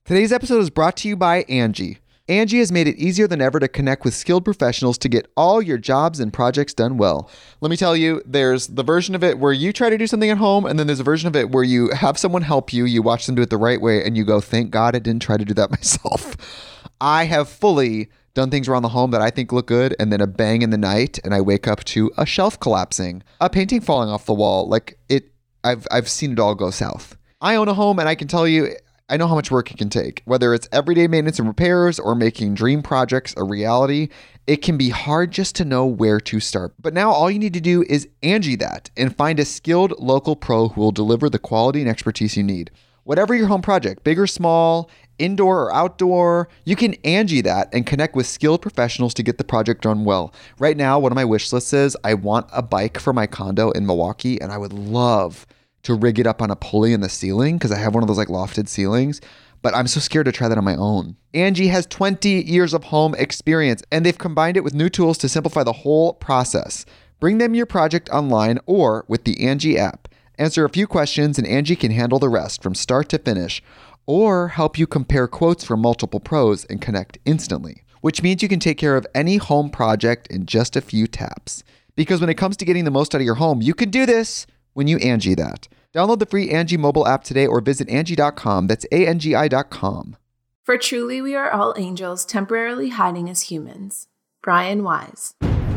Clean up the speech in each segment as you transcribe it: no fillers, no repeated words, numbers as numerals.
Today's episode is brought to you by Angie. Angie has made it easier than ever to connect with skilled professionals to get all your jobs and projects done well. Let me tell you, there's the version of it where you try to do something at home, and then there's a version of it where you have someone help you, you watch them do it the right way, and you go, thank God I didn't try to do that myself. I have fully done things around the home that I think look good, and then a bang in the night, and I wake up to a shelf collapsing, a painting falling off the wall. I've seen it all go south. I own a home, and I can tell you, I know how much work it can take. Whether it's everyday maintenance and repairs or making dream projects a reality, it can be hard just to know where to start. But now all you need to do is Angie that and find a skilled local pro who will deliver the quality and expertise you need. Whatever your home project, big or small, indoor or outdoor, you can Angie that and connect with skilled professionals to get the project done well. Right now, one of my wish lists is I want a bike for my condo in Milwaukee, and I would love to rig it up on a pulley in the ceiling because I have one of those lofted ceilings, but I'm so scared to try that on my own. Angie has 20 years of home experience, and they've combined it with new tools to simplify the whole process. Bring them your project online or with the Angie app. Answer a few questions and Angie can handle the rest from start to finish, or help you compare quotes from multiple pros and connect instantly, which means you can take care of any home project in just a few taps. Because when it comes to getting the most out of your home, you can do this when you Angie that. Download the free Angie mobile app today or visit Angie.com. That's ANGI.com. For truly we are all angels temporarily hiding as humans. Brian Wise.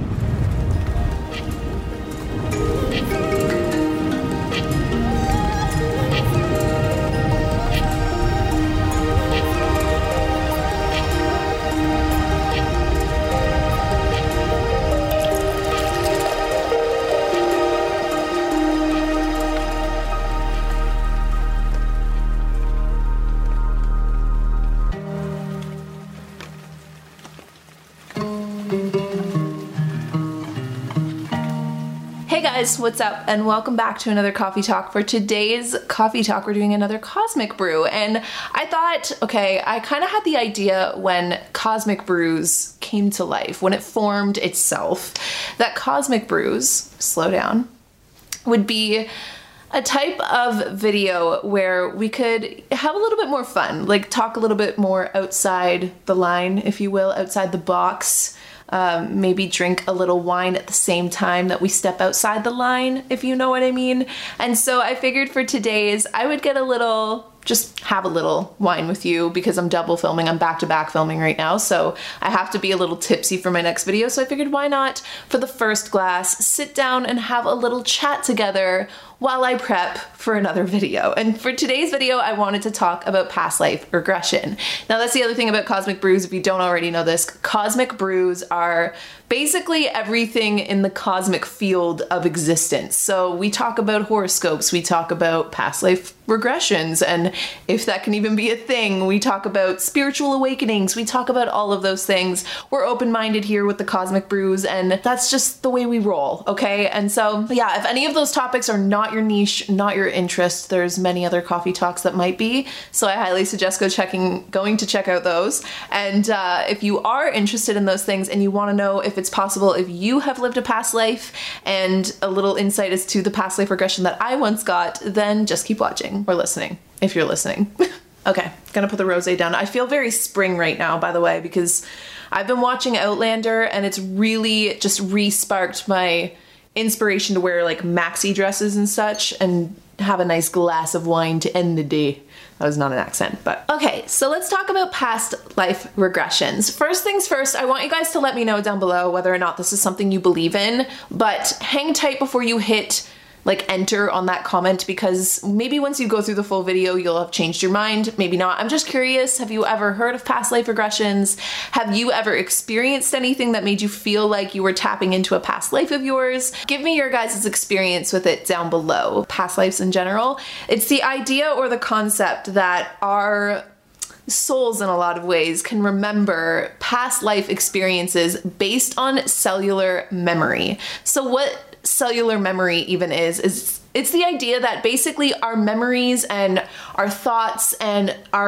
Hey guys, what's up? And welcome back to another Coffee Talk. For today's Coffee Talk, we're doing another Cosmic Brew. And I thought, okay, I kind of had the idea when Cosmic Brews came to life, when it formed itself, that Cosmic Brews, slow down, would be a type of video where we could have a little bit more fun, like talk a little bit more outside the line, if you will, outside the box. Maybe drink a little wine at the same time that we step outside the line, if you know what I mean. And so I figured for today's, I would get just have a little wine with you because I'm double filming. I'm back-to-back filming right now, so I have to be a little tipsy for my next video. So I figured why not, for the first glass, sit down and have a little chat together while I prep for another video. And for today's video, I wanted to talk about past life regression. Now that's the other thing about Cosmic Brews, if you don't already know this. Cosmic Brews are basically everything in the cosmic field of existence. So we talk about horoscopes, we talk about past life regressions, and if that can even be a thing, we talk about spiritual awakenings, we talk about all of those things. We're open-minded here with the Cosmic Brews, and that's just the way we roll, okay? And so, yeah, if any of those topics are not your niche, not your interest, there's many other coffee talks that might be, so I highly suggest going to check out those. And if you are interested in those things and you want to know if it's possible if you have lived a past life and a little insight as to the past life regression that I once got, then just keep watching or listening, if you're listening. Okay, gonna put the rosé down. I feel very spring right now, by the way, because I've been watching Outlander and it's really just re-sparked my inspiration to wear maxi dresses and such and have a nice glass of wine to end the day. That was not an accent, but okay, so let's talk about past life regressions. First things first, I want you guys to let me know down below whether or not this is something you believe in, but hang tight before you hit enter on that comment, because maybe once you go through the full video, you'll have changed your mind, maybe not. I'm just curious, have you ever heard of past life regressions? Have you ever experienced anything that made you feel like you were tapping into a past life of yours? Give me your guys' experience with it down below. Past lives in general. It's the idea or the concept that our souls in a lot of ways can remember past life experiences based on cellular memory. So what cellular memory even is it's the idea that basically our memories and our thoughts and our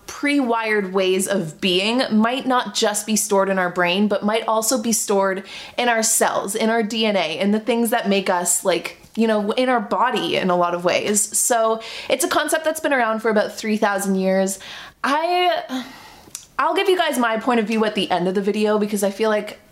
pre-wired ways of being might not just be stored in our brain, but might also be stored in our cells, in our DNA, and the things that make us in our body in a lot of ways. So it's a concept that's been around for about 3,000 years. I'll give you guys my point of view at the end of the video because I feel like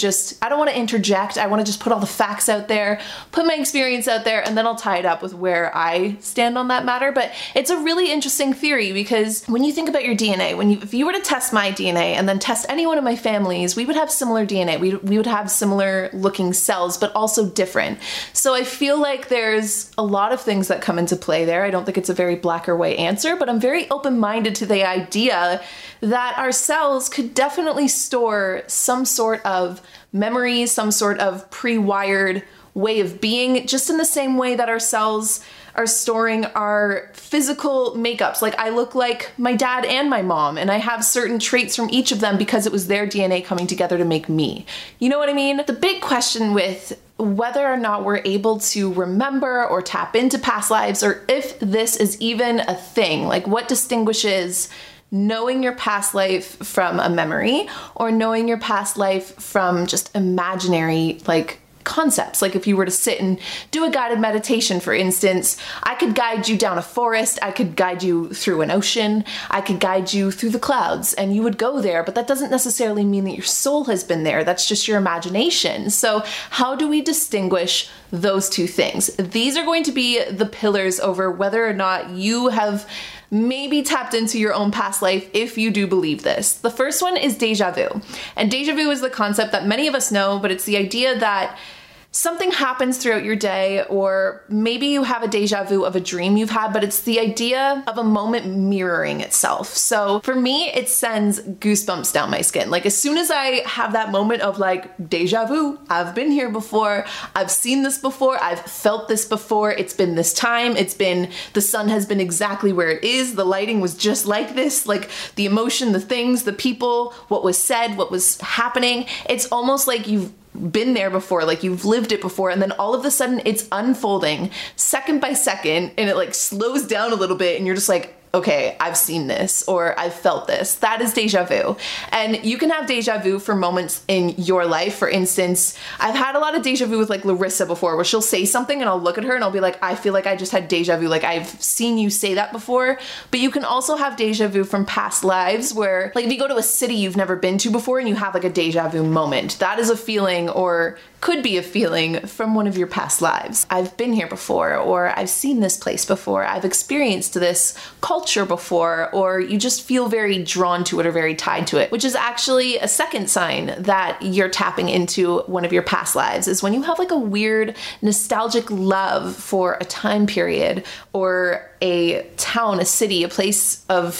I don't want to interject. I want to just put all the facts out there, put my experience out there, and then I'll tie it up with where I stand on that matter. But it's a really interesting theory because when you think about your DNA, if you were to test my DNA and then test any one of my families, we would have similar DNA. We would have similar looking cells, but also different. So I feel like there's a lot of things that come into play there. I don't think it's a very black or white answer, but I'm very open-minded to the idea that our cells could definitely store some sort of memory, some sort of pre-wired way of being, just in the same way that our cells are storing our physical makeups. Like I look like my dad and my mom, and I have certain traits from each of them because it was their DNA coming together to make me. You know what I mean? The big question with whether or not we're able to remember or tap into past lives, or if this is even a thing, like what distinguishes knowing your past life from a memory or knowing your past life from just imaginary concepts. Like if you were to sit and do a guided meditation, for instance, I could guide you down a forest, I could guide you through an ocean, I could guide you through the clouds, and you would go there, but that doesn't necessarily mean that your soul has been there. That's just your imagination. So how do we distinguish those two things? These are going to be the pillars over whether or not you have maybe tapped into your own past life if you do believe this. The first one is deja vu. And deja vu is the concept that many of us know, but it's the idea that something happens throughout your day, or maybe you have a deja vu of a dream you've had, but it's the idea of a moment mirroring itself. So for me, it sends goosebumps down my skin. Like as soon as I have that moment of deja vu, I've been here before, I've seen this before, I've felt this before, it's been this time, the sun has been exactly where it is, the lighting was just like this, like the emotion, the things, the people, what was said, what was happening. It's almost like you've been there before, like you've lived it before, and then all of a sudden it's unfolding second by second, and it slows down a little bit, and you're just like, okay, I've seen this, or I've felt this. That is deja vu. And you can have deja vu for moments in your life. For instance, I've had a lot of deja vu with Larissa before, where she'll say something and I'll look at her and I'll be like, I feel like I just had deja vu. Like I've seen you say that before. But you can also have deja vu from past lives where if you go to a city you've never been to before and you have a deja vu moment, that is a feeling, or could be a feeling, from one of your past lives. I've been here before, or I've seen this place before, I've experienced this culture before, or you just feel very drawn to it or very tied to it, which is actually a second sign that you're tapping into one of your past lives, is when you have a weird nostalgic love for a time period or a town, a city, a place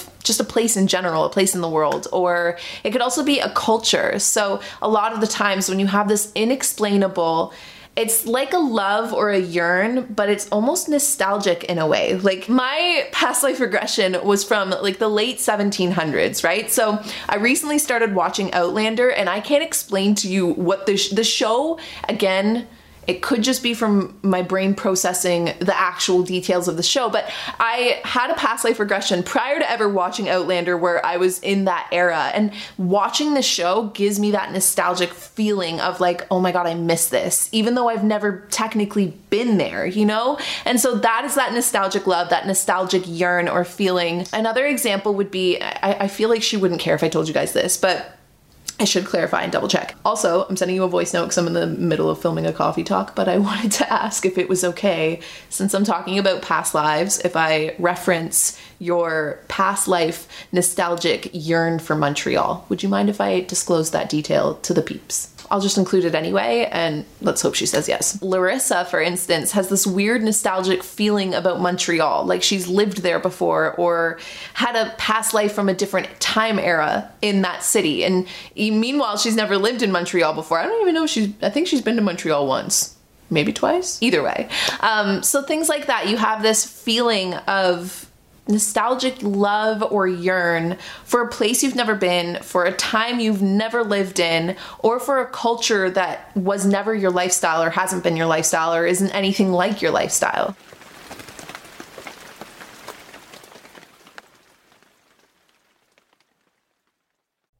in general, a place in the world, or it could also be a culture. So a lot of the times when you have this inexplainable, it's like a love or a yearn, but it's almost nostalgic in a way. Like my past life regression was from the late 1700s, right? So I recently started watching Outlander, and I can't explain to you what the show, again, it could just be from my brain processing the actual details of the show, but I had a past life regression prior to ever watching Outlander where I was in that era, and watching the show gives me that nostalgic feeling of oh my God, I miss this, even though I've never technically been there, you know? And so that is that nostalgic love, that nostalgic yearn or feeling. Another example would be, I feel like she wouldn't care if I told you guys this, but I should clarify and double check. Also, I'm sending you a voice note because I'm in the middle of filming a coffee talk, but I wanted to ask if it was okay, since I'm talking about past lives, if I reference your past life nostalgic yearn for Montreal. Would you mind if I disclose that detail to the peeps? I'll just include it anyway, and let's hope she says yes. Larissa, for instance, has this weird nostalgic feeling about Montreal, like she's lived there before or had a past life from a different time era in that city. And meanwhile, she's never lived in Montreal before. I don't even know I think she's been to Montreal once, maybe twice, either way. So things like that, you have this feeling of nostalgic love or yearn for a place you've never been, for a time you've never lived in, or for a culture that was never your lifestyle or hasn't been your lifestyle or isn't anything like your lifestyle.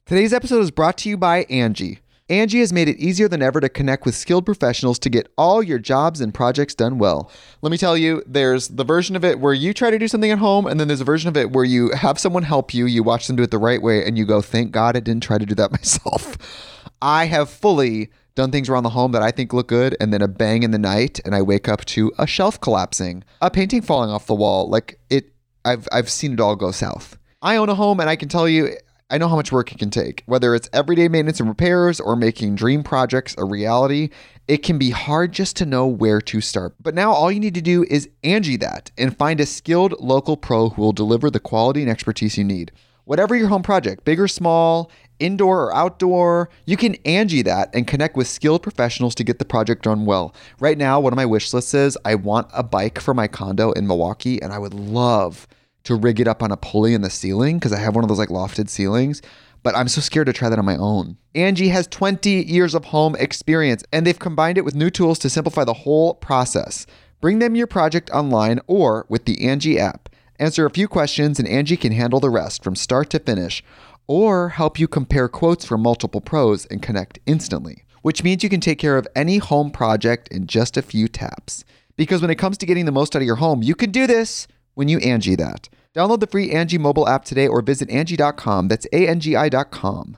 Today's episode is brought to you by Angie. Angie has made it easier than ever to connect with skilled professionals to get all your jobs and projects done well. Let me tell you, there's the version of it where you try to do something at home, and then there's a version of it where you have someone help you, you watch them do it the right way, and you go, thank God I didn't try to do that myself. I have fully done things around the home that I think look good, and then a bang in the night, and I wake up to a shelf collapsing, a painting falling off the wall. I've seen it all go south. I own a home, and I can tell you, I know how much work it can take. Whether it's everyday maintenance and repairs or making dream projects a reality, it can be hard just to know where to start. But now all you need to do is Angie that and find a skilled local pro who will deliver the quality and expertise you need. Whatever your home project, big or small, indoor or outdoor, you can Angie that and connect with skilled professionals to get the project done well. Right now, one of my wish lists is I want a bike for my condo in Milwaukee, and I would love to rig it up on a pulley in the ceiling because I have one of those like lofted ceilings, but I'm so scared to try that on my own. Angie has 20 years of home experience, and they've combined it with new tools to simplify the whole process. Bring them your project online or with the Angie app. Answer a few questions and Angie can handle the rest from start to finish, or help you compare quotes from multiple pros and connect instantly, which means you can take care of any home project in just a few taps. Because when it comes to getting the most out of your home, you can do this when you Angie that. Download the free Angie mobile app today or visit Angie.com. That's ANGI.com.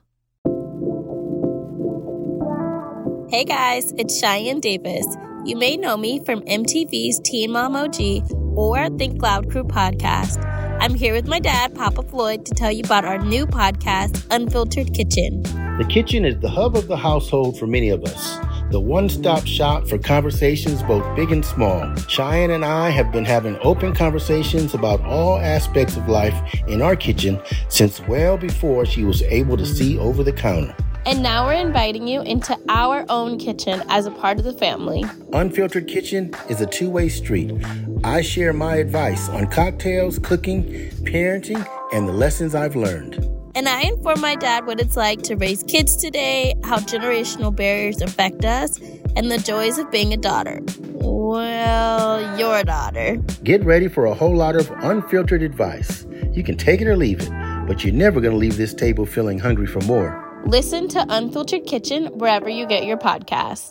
Hey guys, it's Cheyenne Davis. You may know me from MTV's Teen Mom OG or Think Loud Crew podcast. I'm here with my dad, Papa Floyd, to tell you about our new podcast, Unfiltered Kitchen. The kitchen is the hub of the household for many of us. The one-stop shop for conversations both big and small. Cheyenne and I have been having open conversations about all aspects of life in our kitchen since well before she was able to see over the counter. And now we're inviting you into our own kitchen as a part of the family. Unfiltered Kitchen is a two-way street. I share my advice on cocktails, cooking, parenting, and the lessons I've learned. And I inform my dad what it's like to raise kids today, how generational barriers affect us, and the joys of being a daughter. Well, your daughter. Get ready for a whole lot of unfiltered advice. You can take it or leave it, but you're never going to leave this table feeling hungry for more. Listen to Unfiltered Kitchen wherever you get your podcasts.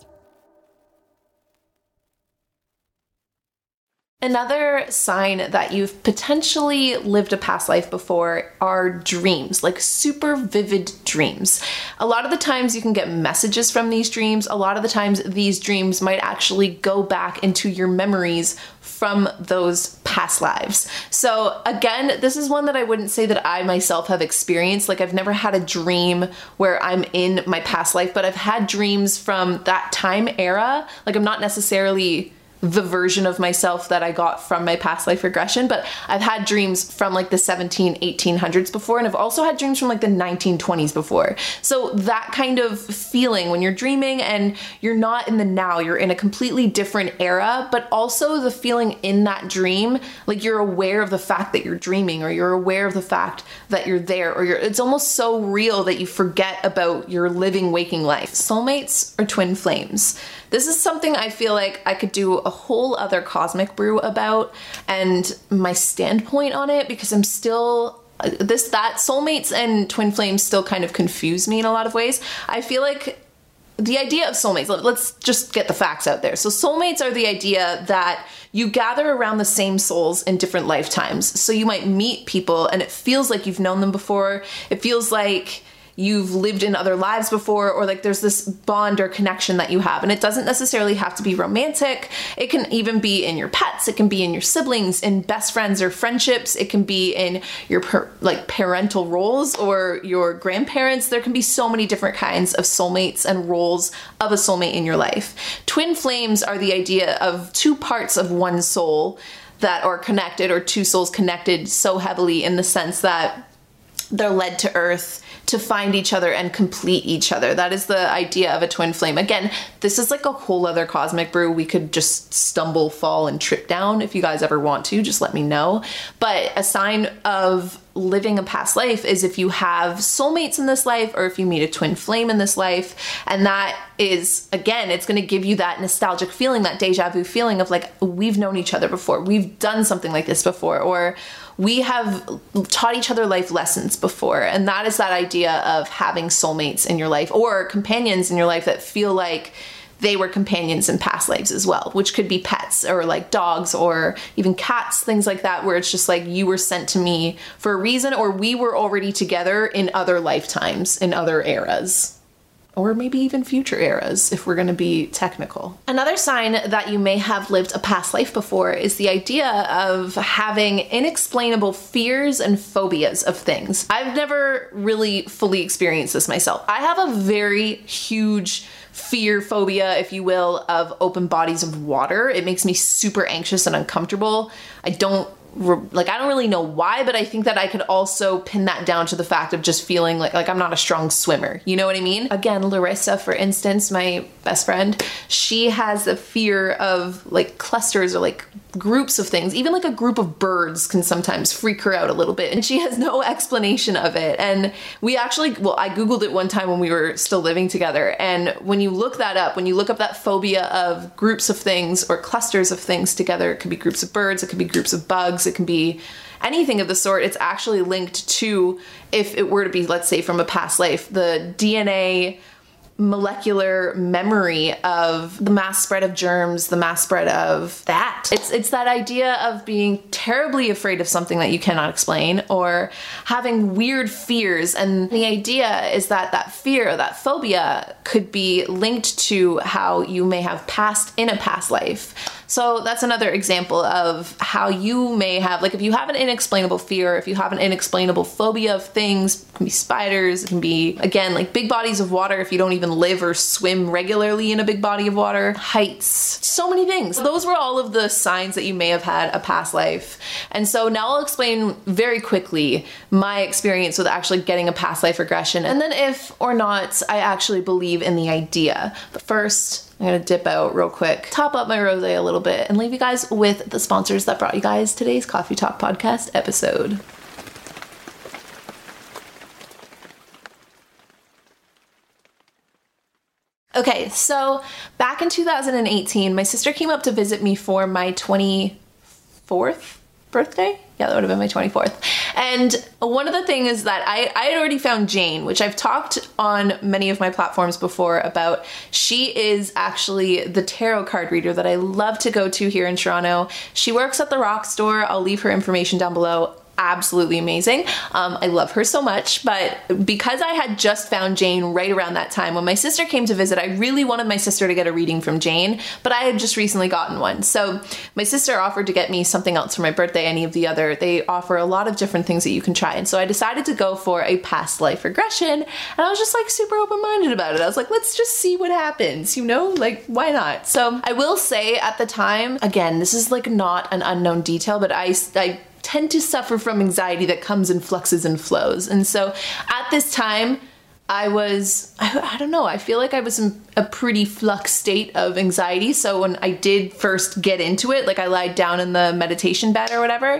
Another sign that you've potentially lived a past life before are dreams, like super vivid dreams. A lot of the times you can get messages from these dreams. A lot of the times these dreams might actually go back into your memories from those past lives. So again, this is one that I wouldn't say that I myself have experienced. Like I've never had a dream where I'm in my past life, but I've had dreams from that time era. Like I'm not necessarily the version of myself that I got from my past life regression, but I've had dreams from like the 1800s before, and I've also had dreams from like the 1920s before. So that kind of feeling when you're dreaming and you're not in the now, you're in a completely different era, but also the feeling in that dream, like you're aware of the fact that you're dreaming, or you're aware of the fact that you're there, or it's almost so real that you forget about your living, waking life. Soulmates or twin flames? This is something I feel like I could do a whole other Cosmic Brew about, and my standpoint on it, because I'm still that soulmates and twin flames still kind of confuse me in a lot of ways. I feel like the idea of soulmates, let's just get the facts out there. So soulmates are the idea that you gather around the same souls in different lifetimes. So you might meet people and it feels like you've known them before. It feels like you've lived in other lives before, or like there's this bond or connection that you have. And it doesn't necessarily have to be romantic. It can even be in your pets. It can be in your siblings, in best friends or friendships. It can be in your parental roles or your grandparents. There can be so many different kinds of soulmates and roles of a soulmate in your life. Twin flames are the idea of two parts of one soul that are connected, or two souls connected so heavily in the sense that they're led to earth to find each other and complete each other. That is the idea of a twin flame. Again, this is like a whole other Cosmic Brew. We could just stumble, fall, and trip down. If you guys ever want to, just let me know. But a sign of living a past life is if you have soulmates in this life or if you meet a twin flame in this life. And that is, again, it's going to give you that nostalgic feeling, that deja vu feeling of like, we've known each other before. We've done something like this before, or we have taught each other life lessons before. And that is that idea of having soulmates in your life or companions in your life that feel like they were companions in past lives as well, which could be pets or like dogs or even cats, things like that, where it's just like you were sent to me for a reason, or we were already together in other lifetimes, in other eras, or maybe even future eras, if we're going to be technical. Another sign that you may have lived a past life before is the idea of having inexplainable fears and phobias of things. I've never really fully experienced this myself. I have a very huge fear, phobia, if you will, of open bodies of water. It makes me super anxious and uncomfortable. I don't really know why, but I think that I could also pin that down to the fact of just feeling like I'm not a strong swimmer. You know what I mean? Again, Larissa, for instance, my best friend, she has a fear of like clusters or like groups of things. Even like a group of birds can sometimes freak her out a little bit, and she has no explanation of it. And we actually, I Googled it one time when we were still living together. And when you look that up, when you look up that phobia of groups of things or clusters of things together, it could be groups of birds, it could be groups of bugs, it can be anything of the sort. It's actually linked to, if it were to be, let's say, from a past life, the DNA molecular memory of the mass spread of germs, the mass spread of that. It's that idea of being terribly afraid of something that you cannot explain, or having weird fears. And the idea is that that fear, that phobia, could be linked to how you may have passed in a past life. So that's another example of how you may have, like, if you have an inexplainable fear, if you have an inexplainable phobia of things, it can be spiders, it can be, again, like big bodies of water if you don't even live or swim regularly in a big body of water, heights, so many things. Those were all of the signs that you may have had a past life. And so now I'll explain very quickly my experience with actually getting a past life regression, and then if or not I actually believe in the idea. But first, I'm gonna dip out real quick, top up my rosé a little bit, and leave you guys with the sponsors that brought you guys today's Coffee Talk podcast episode. Okay, so back in 2018, my sister came up to visit me for my 24th birthday? Yeah, that would have been my 24th. And one of the things is that I had already found Jane, which I've talked on many of my platforms before about. She is actually the tarot card reader that I love to go to here in Toronto. She works at the Rock Store. I'll leave her information down below. Absolutely amazing. I love her so much. But because I had just found Jane right around that time, when my sister came to visit, I really wanted my sister to get a reading from Jane, but I had just recently gotten one. So my sister offered to get me something else for my birthday, any of the other. They offer a lot of different things that you can try. And so I decided to go for a past life regression, and I was just like super open-minded about it. I was like, let's just see what happens, you know, like, why not? So I will say at the time, again, this is like not an unknown detail, but I tend to suffer from anxiety that comes in fluxes and flows. And so at this time, I don't know, I feel like I was in a pretty flux state of anxiety. So when I did first get into it, like I lied down in the meditation bed or whatever,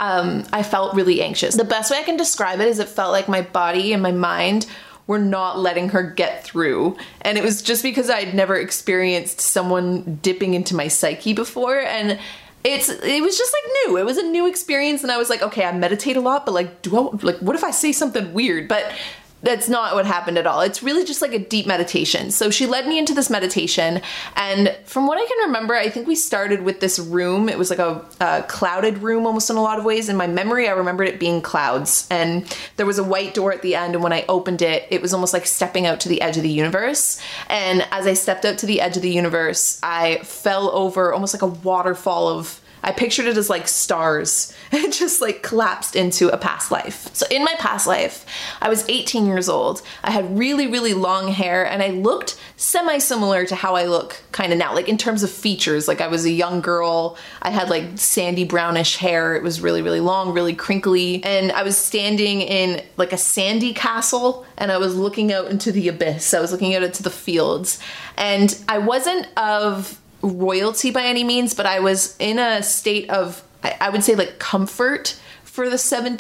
I felt really anxious. The best way I can describe it is it felt like my body and my mind were not letting her get through. And it was just because I'd never experienced someone dipping into my psyche before. And it was just like new. It was a new experience, and I was like, okay, I meditate a lot, but like, what if I say something weird? But that's not what happened at all. It's really just like a deep meditation. So she led me into this meditation, and from what I can remember, I think we started with this room. It was like a clouded room almost in a lot of ways. In my memory, I remembered it being clouds, and there was a white door at the end, and when I opened it, it was almost like stepping out to the edge of the universe. And as I stepped out to the edge of the universe, I fell over almost like a waterfall of, I pictured it as like stars. It just like collapsed into a past life. So in my past life, I was 18 years old. I had really, really long hair, and I looked semi-similar to how I look kind of now, like in terms of features. Like I was a young girl. I had like sandy brownish hair. It was really, really long, really crinkly. And I was standing in like a sandy castle, and I was looking out into the abyss. I was looking out into the fields, and I wasn't of royalty by any means, but I was in a state of, I would say, like comfort for the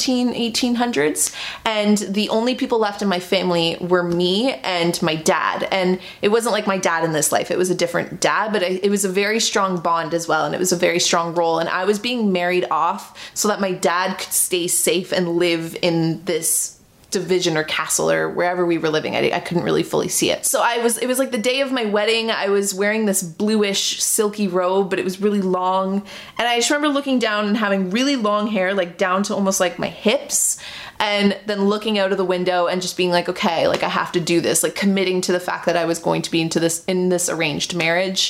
1800s. And the only people left in my family were me and my dad. And it wasn't like my dad in this life. It was a different dad, but it was a very strong bond as well. And it was a very strong role. And I was being married off so that my dad could stay safe and live in this division or castle or wherever we were living. I couldn't really fully see it. So it was like the day of my wedding. I was wearing this bluish silky robe, but it was really long. And I just remember looking down and having really long hair, like down to almost like my hips. And then looking out of the window and just being like, okay, like I have to do this, like committing to the fact that I was going to be in this arranged marriage.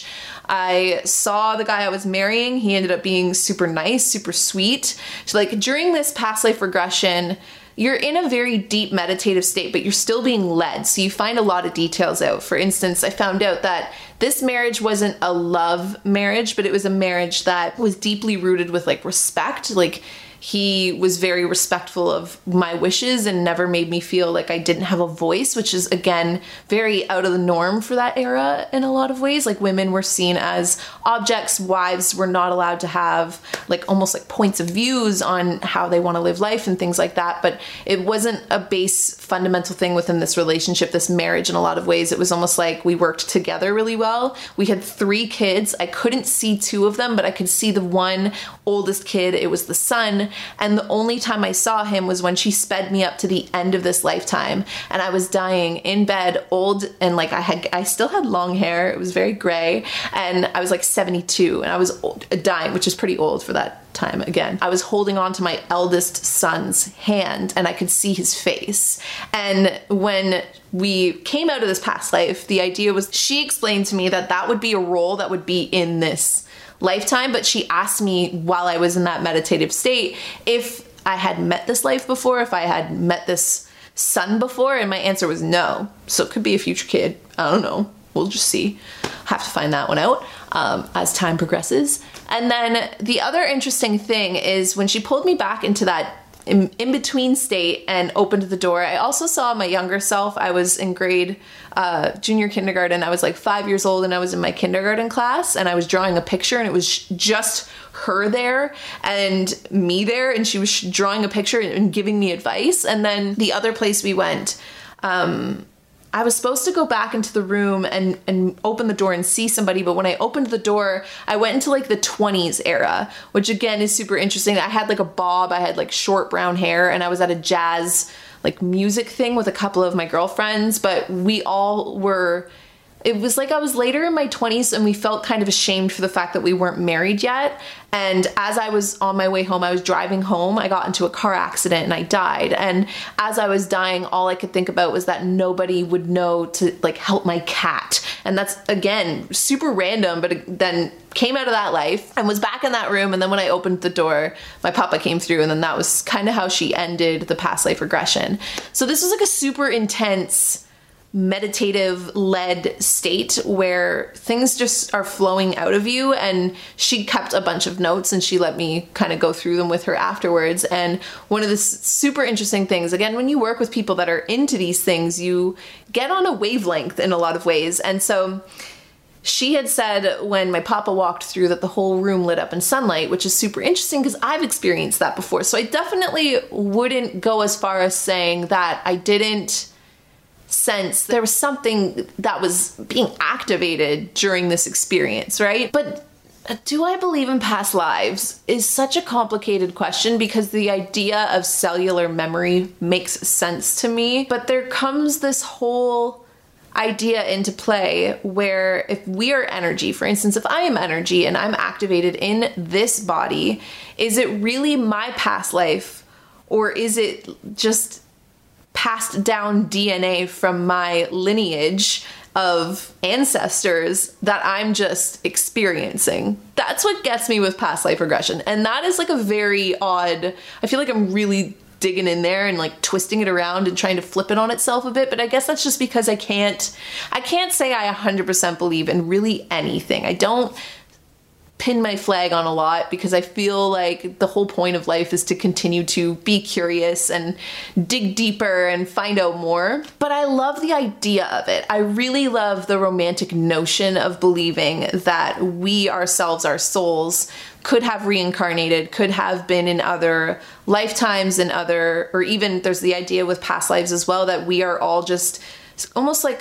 I saw the guy I was marrying. He ended up being super nice, super sweet. So like during this past life regression, you're in a very deep meditative state, but you're still being led. So you find a lot of details out. For instance, I found out that this marriage wasn't a love marriage, but it was a marriage that was deeply rooted with like respect. Like he was very respectful of my wishes and never made me feel like I didn't have a voice, which is, again, very out of the norm for that era in a lot of ways. Like women were seen as objects, wives were not allowed to have like almost like points of views on how they want to live life and things like that. But it wasn't a base fundamental thing within this relationship, this marriage in a lot of ways. It was almost like we worked together really well. We had 3 kids. I couldn't see 2 of them, but I could see the one oldest kid. It was the son. And the only time I saw him was when she sped me up to the end of this lifetime. And I was dying in bed, old, and like I still had long hair. It was very gray. And I was like 72 and I was dying, which is pretty old for that time. Again, I was holding on to my eldest son's hand and I could see his face. And when we came out of this past life, the idea was, she explained to me that that would be a role that would be in this lifetime, but she asked me while I was in that meditative state if I had met this life before, if I had met this son before, and my answer was no. So it could be a future kid. I don't know. We'll just see. Have to find that one out as time progresses. And then the other interesting thing is when she pulled me back into that in-between state and opened the door, I also saw my younger self. I was in junior kindergarten. I was like 5 years old and I was in my kindergarten class and I was drawing a picture and it was just her there and me there, and she was drawing a picture and giving me advice. And then the other place we went, I was supposed to go back into the room and open the door and see somebody, but when I opened the door, I went into like the 20s era, which again is super interesting. I had like a bob, I had like short brown hair, and I was at a jazz like music thing with a couple of my girlfriends, but we all were, it was like I was later in my 20s and we felt kind of ashamed for the fact that we weren't married yet. And as I was on my way home, I was driving home, I got into a car accident and I died. And as I was dying, all I could think about was that nobody would know to like help my cat. And that's, again, super random, but then came out of that life and was back in that room. And then when I opened the door, my papa came through, and then that was kind of how she ended the past life regression. So this was like a super intense meditative led state where things just are flowing out of you. And she kept a bunch of notes and she let me kind of go through them with her afterwards. And one of the super interesting things, again, when you work with people that are into these things, you get on a wavelength in a lot of ways. And so she had said when my papa walked through that the whole room lit up in sunlight, which is super interesting because I've experienced that before. So I definitely wouldn't go as far as saying that I didn't sense there was something that was being activated during this experience, right? But do I believe in past lives is such a complicated question because the idea of cellular memory makes sense to me, but there comes this whole idea into play where if we are energy, for instance, if I am energy and I'm activated in this body, is it really my past life, or is it just passed down DNA from my lineage of ancestors that I'm just experiencing? That's what gets me with past life regression. And that is like a very odd, I feel like I'm really digging in there and like twisting it around and trying to flip it on itself a bit. But I guess that's just because I can't say I 100% believe in really anything. I don't pin my flag on a lot because I feel like the whole point of life is to continue to be curious and dig deeper and find out more. But I love the idea of it. I really love the romantic notion of believing that we ourselves, our souls, could have reincarnated, could have been in other lifetimes and or even there's the idea with past lives as well, that we are all just almost like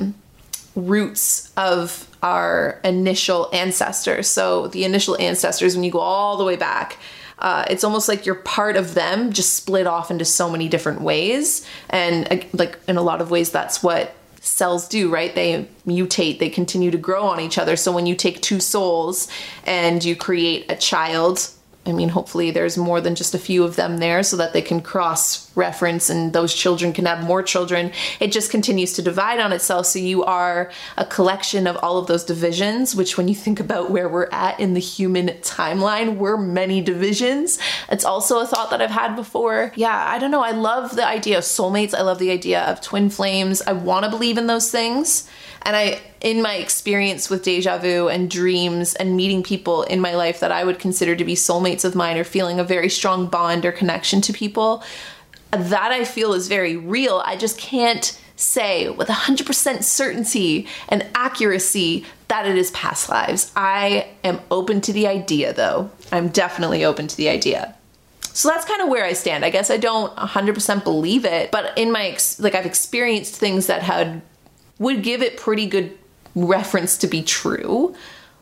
roots of our initial ancestors. So the initial ancestors, when you go all the way back, it's almost like you're part of them, just split off into so many different ways. And like in a lot of ways, that's what cells do, right? They mutate, they continue to grow on each other. So when you take two souls and you create a child, I mean, hopefully there's more than just a few of them there so that they can cross-reference and those children can have more children. It just continues to divide on itself. So you are a collection of all of those divisions, which when you think about where we're at in the human timeline, we're many divisions. It's also a thought that I've had before. Yeah, I don't know. I love the idea of soulmates. I love the idea of twin flames. I want to believe in those things. And in my experience with deja vu and dreams and meeting people in my life that I would consider to be soulmates of mine or feeling a very strong bond or connection to people, that I feel is very real. I just can't say with 100% certainty and accuracy that it is past lives. I am open to the idea though. I'm definitely open to the idea. So that's kind of where I stand. I guess I don't 100% believe it, but in my, I've experienced things that would give it pretty good reference to be true,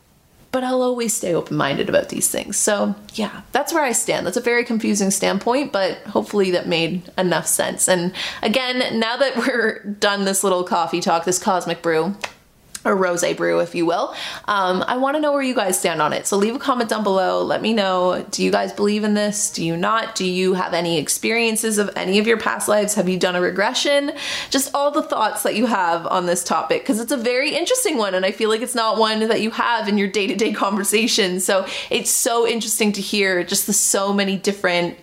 but I'll always stay open-minded about these things. So yeah, that's where I stand. That's a very confusing standpoint, but hopefully that made enough sense. And again, now that we're done this little coffee talk, this cosmic brew, or rosé brew, if you will, I want to know where you guys stand on it. So leave a comment down below. Let me know. Do you guys believe in this? Do you not? Do you have any experiences of any of your past lives? Have you done a regression? Just all the thoughts that you have on this topic, because it's a very interesting one, and I feel like it's not one that you have in your day-to-day conversation. So it's so interesting to hear just the so many different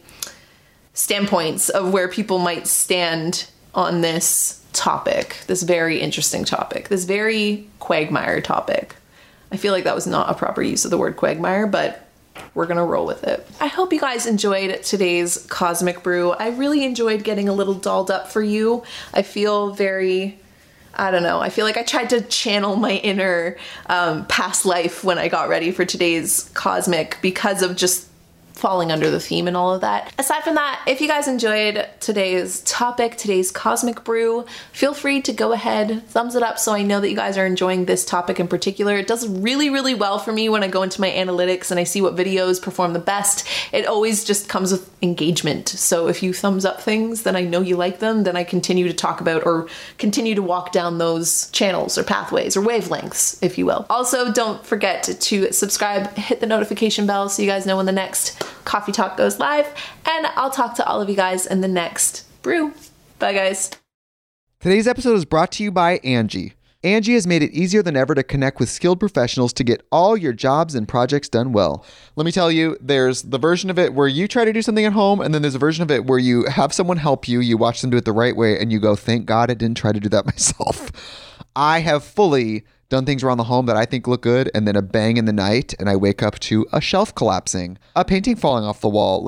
standpoints of where people might stand on this topic, this very interesting topic, this very quagmire topic. I feel like that was not a proper use of the word quagmire, but we're gonna roll with it. I hope you guys enjoyed today's cosmic brew. I really enjoyed getting a little dolled up for you. I feel very, I don't know, I feel like I tried to channel my inner past life when I got ready for today's cosmic because of just falling under the theme and all of that. Aside from that, if you guys enjoyed today's topic, today's cosmic brew, feel free to go ahead, thumbs it up so I know that you guys are enjoying this topic in particular. It does really, really well for me when I go into my analytics and I see what videos perform the best. It always just comes with engagement. So if you thumbs up things, then I know you like them, then I continue to talk about or continue to walk down those channels or pathways or wavelengths, if you will. Also, don't forget to subscribe, hit the notification bell so you guys know when the next coffee talk goes live, and I'll talk to all of you guys in the next brew. Bye guys. Today's episode is brought to you by Angie. Angie has made it easier than ever to connect with skilled professionals to get all your jobs and projects done well. Let me tell you, there's the version of it where you try to do something at home, and then there's a version of it where you have someone help you, you watch them do it the right way, and you go, thank God I didn't try to do that myself. I have fully done things around the home that I think look good, and then a bang in the night, and I wake up to a shelf collapsing, a painting falling off the wall.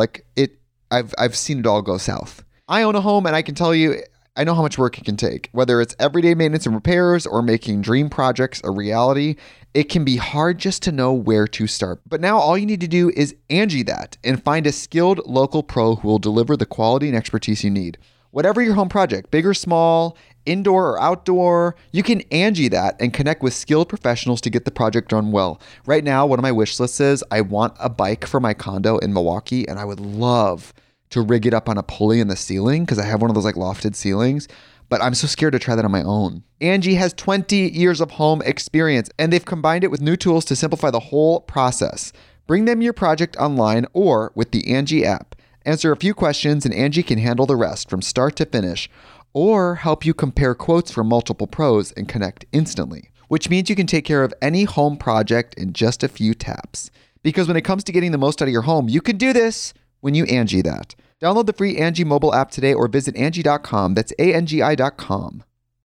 I've seen it all go south. I own a home, and I can tell you, I know how much work it can take. Whether it's everyday maintenance and repairs or making dream projects a reality, it can be hard just to know where to start. But now all you need to do is Angie that and find a skilled local pro who will deliver the quality and expertise you need. Whatever your home project, big or small, indoor or outdoor, you can Angie that and connect with skilled professionals to get the project done well. Right now, one of my wish lists is I want a bike for my condo in Milwaukee, and I would love to rig it up on a pulley in the ceiling because I have one of those lofted ceilings, but I'm so scared to try that on my own. Angie has 20 years of home experience, and they've combined it with new tools to simplify the whole process. Bring them your project online or with the Angie app. Answer a few questions and Angie can handle the rest from start to finish, or help you compare quotes from multiple pros and connect instantly, which means you can take care of any home project in just a few taps. Because when it comes to getting the most out of your home, you can do this when you Angie that. Download the free Angie mobile app today or visit Angie.com. That's ANGI.com.